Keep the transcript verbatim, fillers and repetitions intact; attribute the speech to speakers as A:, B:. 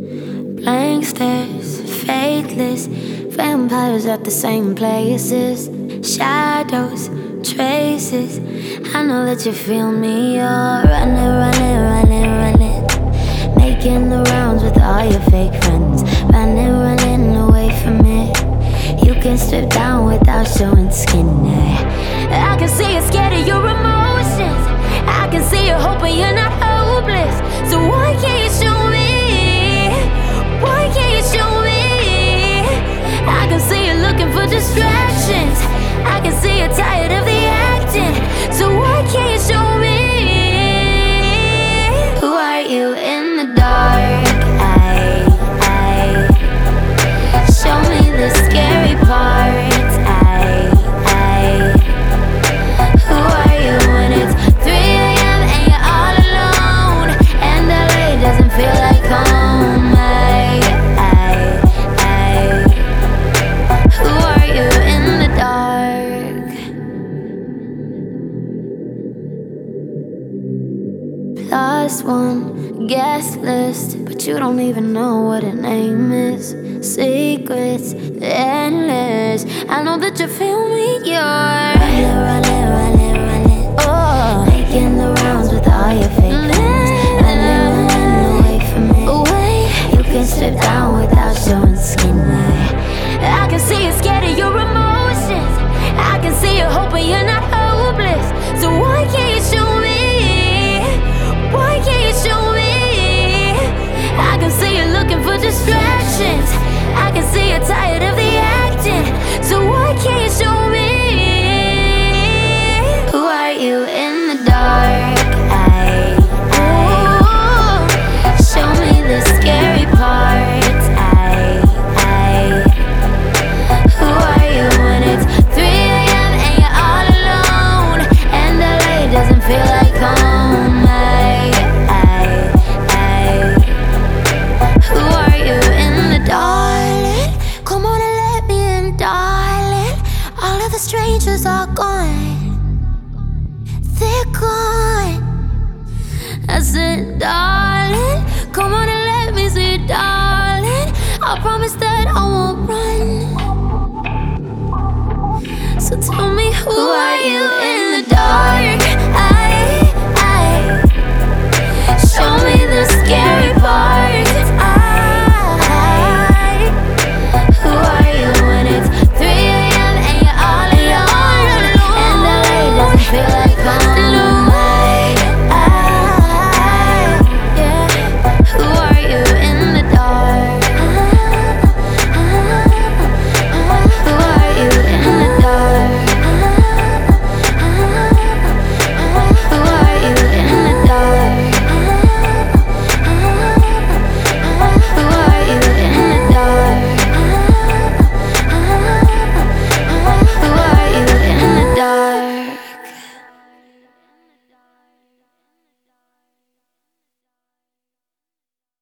A: Blank stares, faithless, vampires at the same places. Shadows, traces, I know that you feel me. You're running, running, running, running, making the rounds with all your fake friends. Running, running away from it. You can strip down without showing skin. I can see you're scared of your emotions. I can see you hoping you're not hopeless. So why can't you show me? Why can't you show me? I can see you looking for distractions. I can see you're tired of the acting. So why can't you show me? Who are you in the dark? I, I show me the scary parts. I, I who are you when it's three a m and you're all alone and L A doesn't feel like home? I, I, I who are you in the dark? Plus one guest list, but you don't even know what her name is. Secrets endless. I know that you feel me. You're running, running, running, running. Oh, making the rounds with all your fake friends. Running, running away from it. Away. You can strip down without showing skin. I can see you scared of your emotions. I can see you hoping you're not hopeless. So why can't you show me? Why can't you show me? I can see you looking for distractions. I can see you're tired of the acting. So why can't you show me? Who are you in the dark? I, I show me the scary parts. I, I who are you when it's three a m and you're all alone and L A doesn't feel like home? I, I, I who are you in the dark? Come on and let me in, darling. All of the strangers are gone. They're gone. I said, darling, come on and let me see, darling. I promise that I won't run.